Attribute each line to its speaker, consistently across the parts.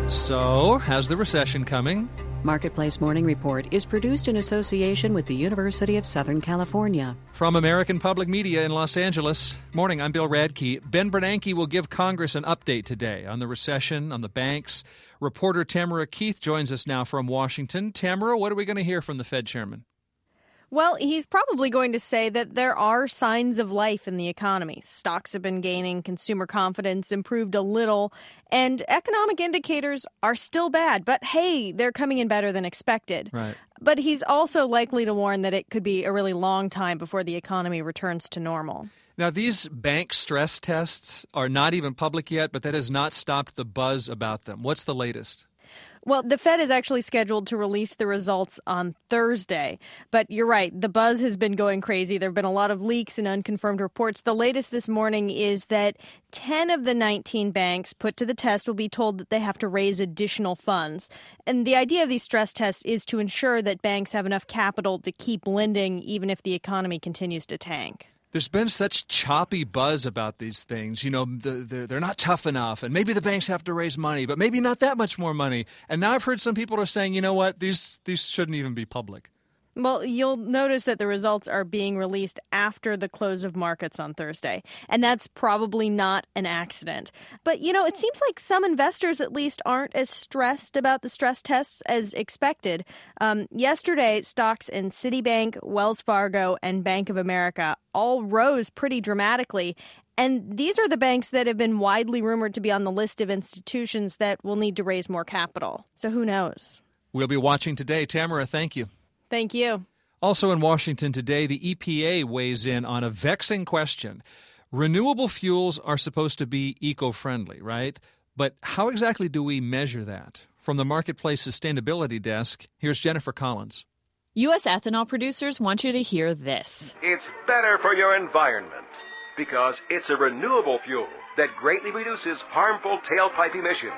Speaker 1: So, how's the recession coming?
Speaker 2: Marketplace Morning Report is produced in association with the University of Southern California.
Speaker 1: From American Public Media in Los Angeles. Morning, I'm Bill Radke. Ben Bernanke will give Congress an update today on the recession, on the banks. Reporter Tamara Keith joins us now from Washington. Tamara, what are we going to hear from the Fed chairman?
Speaker 3: Well, he's probably going to say that there are signs of life in the economy. Stocks have been gaining, consumer confidence improved a little, and economic indicators are still bad. But hey, they're coming in better than expected.
Speaker 1: Right.
Speaker 3: But he's also likely to warn that it could be a really long time before the economy returns to normal.
Speaker 1: Now, these bank stress tests are not even public yet, but that has not stopped the buzz about them. What's the latest?
Speaker 3: Well, the Fed is actually scheduled to release the results on Thursday. But you're right, the buzz has been going crazy. There have been a lot of leaks and unconfirmed reports. The latest this morning is that 10 of the 19 banks put to the test will be told that they have to raise additional funds. And the idea of these stress tests is to ensure that banks have enough capital to keep lending even if the economy continues to tank.
Speaker 1: There's been such choppy buzz about these things. You know, they're not tough enough, and maybe the banks have to raise money, but maybe not that much more money. And now I've heard some people are saying, you know what, these shouldn't even be public.
Speaker 3: Well, you'll notice that the results are being released after the close of markets on Thursday, and that's probably not an accident. But, you know, it seems like some investors at least aren't as stressed about the stress tests as expected. Yesterday, stocks in Citibank, Wells Fargo, and Bank of America all rose pretty dramatically. And these are the banks that have been widely rumored to be on the list of institutions that will need to raise more capital. So who knows?
Speaker 1: We'll be watching today. Tamara, thank you.
Speaker 3: Thank you.
Speaker 1: Also in Washington today, the EPA weighs in on a vexing question. Renewable fuels are supposed to be eco-friendly, right? But how exactly do we measure that? From the Marketplace Sustainability Desk, here's Jennifer Collins.
Speaker 4: U.S. ethanol producers want you to hear this.
Speaker 5: It's better for your environment because it's a renewable fuel that greatly reduces harmful tailpipe emissions.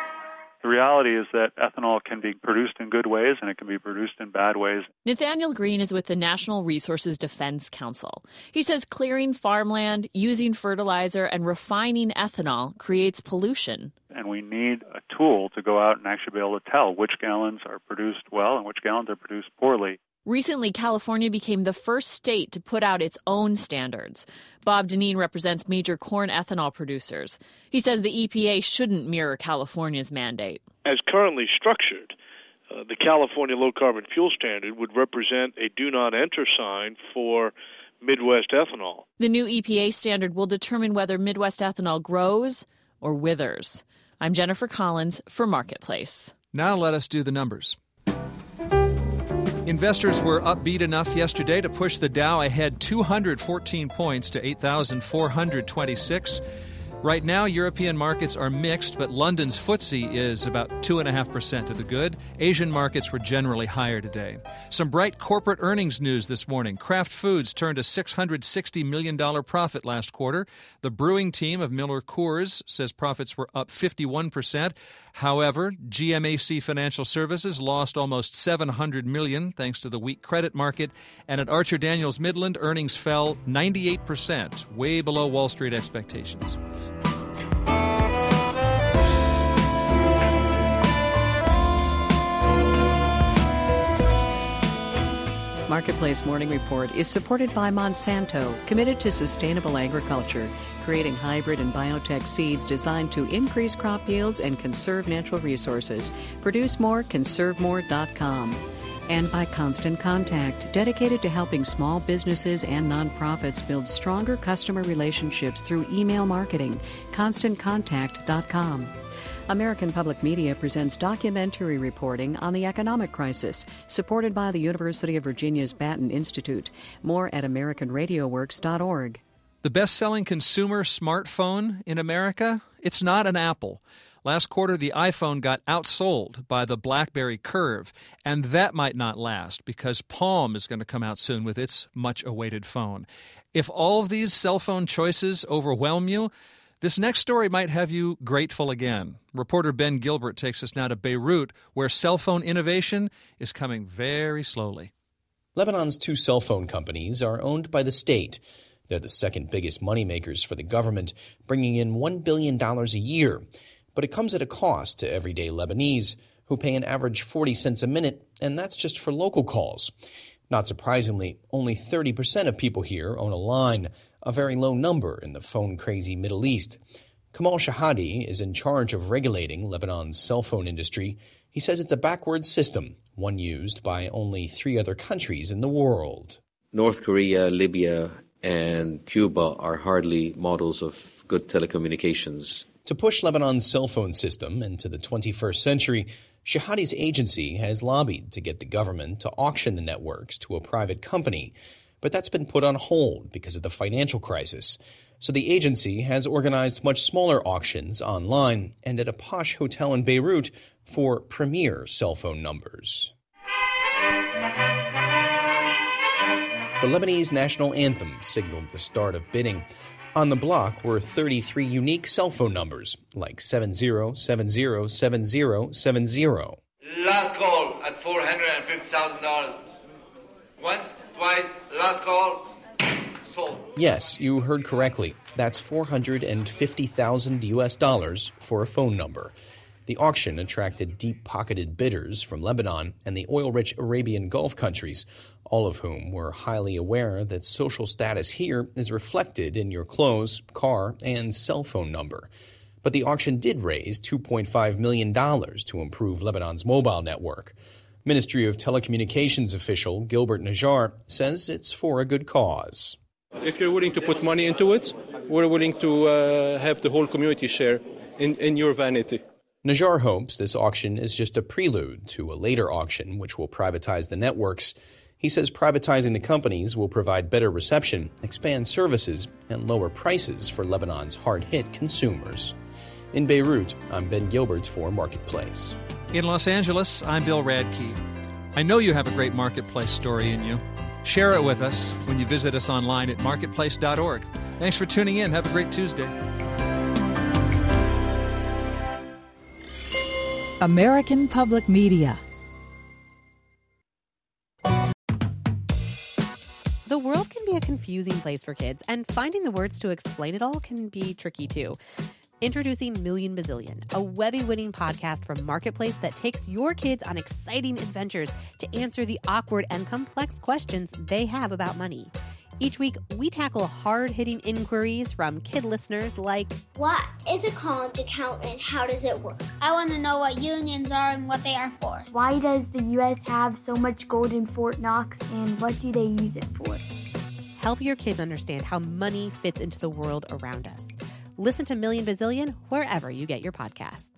Speaker 6: The reality is that ethanol can be produced in good ways and it can be produced in bad ways.
Speaker 4: Nathaniel Green is with the National Resources Defense Council. He says clearing farmland, using fertilizer, and refining ethanol creates pollution.
Speaker 6: And we need a tool to go out and actually be able to tell which gallons are produced well and which gallons are produced poorly.
Speaker 4: Recently, California became the first state to put out its own standards. Bob Dineen represents major corn ethanol producers. He says the EPA shouldn't mirror California's mandate.
Speaker 7: As currently structured, the California Low Carbon Fuel Standard would represent a do not enter sign for Midwest ethanol.
Speaker 4: The new EPA standard will determine whether Midwest ethanol grows or withers. I'm Jennifer Collins for Marketplace.
Speaker 1: Now let us do the numbers. Investors were upbeat enough yesterday to push the Dow ahead 214 points to 8,426. Right now, European markets are mixed, but London's FTSE is about 2.5% to the good. Asian markets were generally higher today. Some bright corporate earnings news this morning. Kraft Foods turned a $660 million profit last quarter. The brewing team of Miller Coors says profits were up 51%. However, GMAC Financial Services lost almost $700 million thanks to the weak credit market. And at Archer Daniels Midland, earnings fell 98%, way below Wall Street expectations.
Speaker 2: Marketplace Morning Report is supported by Monsanto, committed to sustainable agriculture, creating hybrid and biotech seeds designed to increase crop yields and conserve natural resources. Produce more, conservemore.com. And by Constant Contact, dedicated to helping small businesses and nonprofits build stronger customer relationships through email marketing. ConstantContact.com. American Public Media presents documentary reporting on the economic crisis, supported by the University of Virginia's Batten Institute. More at AmericanRadioWorks.org.
Speaker 1: The best-selling consumer smartphone in America? It's not an Apple. Last quarter, the iPhone got outsold by the BlackBerry Curve, and that might not last because Palm is going to come out soon with its much-awaited phone. If all of these cell phone choices overwhelm you, this next story might have you grateful again. Reporter Ben Gilbert takes us now to Beirut, where cell phone innovation is coming very slowly.
Speaker 8: Lebanon's two cell phone companies are owned by the state. They're the second biggest moneymakers for the government, bringing in $1 billion a year. But it comes at a cost to everyday Lebanese, who pay an average 40 cents a minute, and that's just for local calls. Not surprisingly, only 30% of people here own a line, a very low number in the phone-crazy Middle East. Kamal Shahadi is in charge of regulating Lebanon's cell phone industry. He says it's a backwards system, one used by only 3 other countries in the world.
Speaker 9: North Korea, Libya, and Cuba are hardly models of good telecommunications.
Speaker 8: To push Lebanon's cell phone system into the 21st century, Shahadi's agency has lobbied to get the government to auction the networks to a private company, but that's been put on hold because of the financial crisis. So the agency has organized much smaller auctions online and at a posh hotel in Beirut for premier cell phone numbers. The Lebanese national anthem signaled the start of bidding. On the block were 33 unique cell phone numbers, like 70707070.
Speaker 10: Last call at $450,000. Once, twice, last call, sold.
Speaker 8: Yes, you heard correctly. That's $450,000 for a phone number. The auction attracted deep-pocketed bidders from Lebanon and the oil-rich Arabian Gulf countries, all of whom were highly aware that social status here is reflected in your clothes, car, and cell phone number. But the auction did raise $2.5 million to improve Lebanon's mobile network. Ministry of Telecommunications official Gilbert Najjar says it's for a good cause.
Speaker 11: If you're willing to put money into it, we're willing to have the whole community share in your vanity.
Speaker 8: Najjar hopes this auction is just a prelude to a later auction which will privatize the networks. He says privatizing the companies will provide better reception, expand services, and lower prices for Lebanon's hard-hit consumers. In Beirut, I'm Ben Gilbert for Marketplace.
Speaker 1: In Los Angeles, I'm Bill Radke. I know you have a great Marketplace story in you. Share it with us when you visit us online at marketplace.org. Thanks for tuning in. Have a great Tuesday.
Speaker 12: American Public Media.
Speaker 13: The world can be a confusing place for kids, and finding the words to explain it all can be tricky too. Introducing Million Bazillion, a Webby-winning podcast from Marketplace that takes your kids on exciting adventures to answer the awkward and complex questions they have about money. Each week, we tackle hard-hitting inquiries from kid listeners like,
Speaker 14: what is a college account and how does it work? I want to know what unions are and what they are for.
Speaker 15: Why does the U.S. have so much gold in Fort Knox and what do they use it for?
Speaker 13: Help your kids understand how money fits into the world around us. Listen to Million Bazillion wherever you get your podcasts.